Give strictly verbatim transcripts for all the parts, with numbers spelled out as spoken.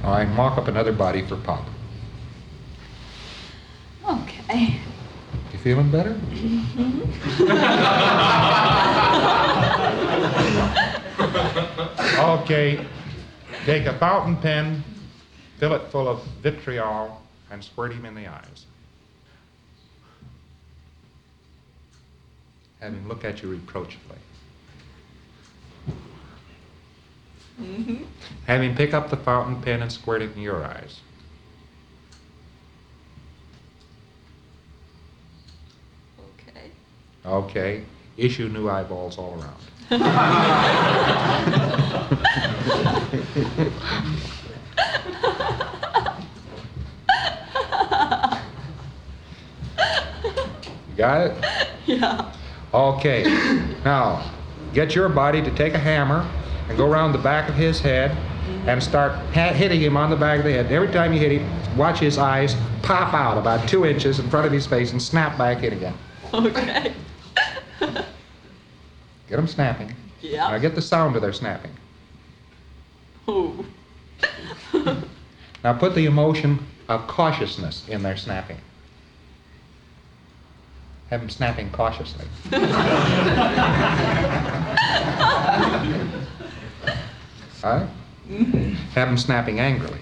All right, mock up another body for Pop. Okay. You feeling better? Okay, take a fountain pen, fill it full of vitriol, and squirt him in the eyes. Have him look at you reproachfully. Mm-hmm. Have him pick up the fountain pen and squirt it in your eyes. Okay. Okay, issue new eyeballs all around. Got it? Yeah. Okay, now get your body to take a hammer and go around the back of his head and start ha- hitting him on the back of the head. Every time you hit him, watch his eyes pop out about two inches in front of his face and snap back in again. Okay. Get them snapping. Yeah. Now get the sound of their snapping. Oh. Now put the emotion of cautiousness in their snapping. Have them snapping cautiously. All right? Mm-hmm. Have them snapping angrily.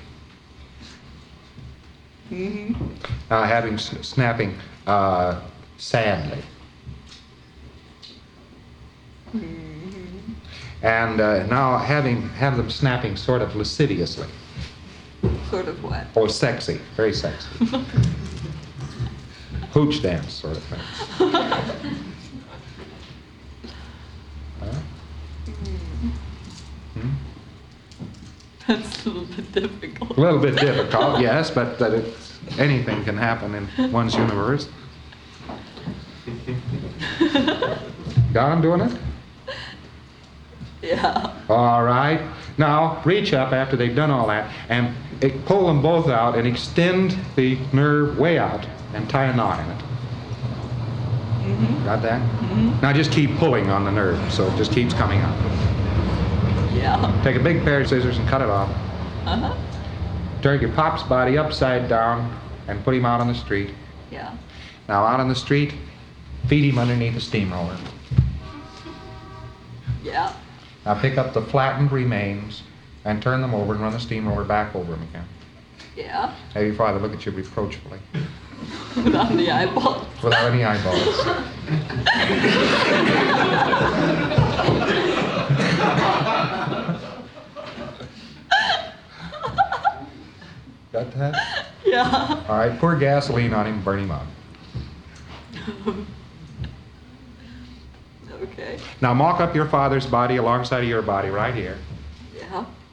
Mm-hmm. Now have him s- snapping uh, sadly. Mm-hmm. And uh, now have, him, have them snapping sort of lasciviously. Sort of what? Or sexy, very sexy. Hooch dance sort of thing. Huh? Hmm? That's a little bit difficult. A little bit difficult, yes, but that it's, anything can happen in one's universe. Got him doing it? Yeah. All right. Now, reach up after they've done all that and eh, pull them both out and extend the nerve way out and tie a knot in it. Mm-hmm. Got that? Mm-hmm. Now just keep pulling on the nerve so it just keeps coming out. Yeah. Take a big pair of scissors and cut it off. Uh-huh. Turn your pop's body upside down and put him out on the street. Yeah. Now out on the street, feed him underneath a steamroller. Yeah. Now pick up the flattened remains and turn them over and run the steamroller back over them again. Yeah. Have your father look at you reproachfully. Without the eyeballs. Without any eyeballs. Got that? Yeah. All right, pour gasoline on him, burn him up. Okay. Now mock up your father's body alongside of your body right here. Yeah.